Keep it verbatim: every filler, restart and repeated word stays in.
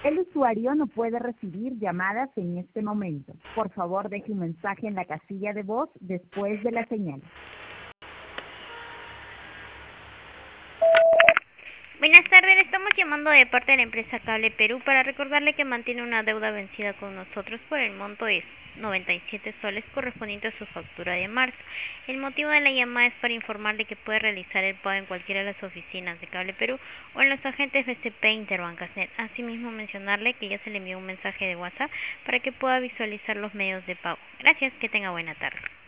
El usuario no puede recibir llamadas en este momento. Por favor, deje un mensaje en la casilla de voz después de la señal. Buenas tardes, le estamos llamando de parte de la empresa Cable Perú para recordarle que mantiene una deuda vencida con nosotros por el monto de noventa y siete soles correspondiente a su factura de marzo. El motivo de la llamada es para informarle que puede realizar el pago en cualquiera de las oficinas de Cable Perú o en los agentes B C P e Interbancasnet. Asimismo, mencionarle que ya se le envió un mensaje de WhatsApp para que pueda visualizar los medios de pago. Gracias, que tenga buena tarde.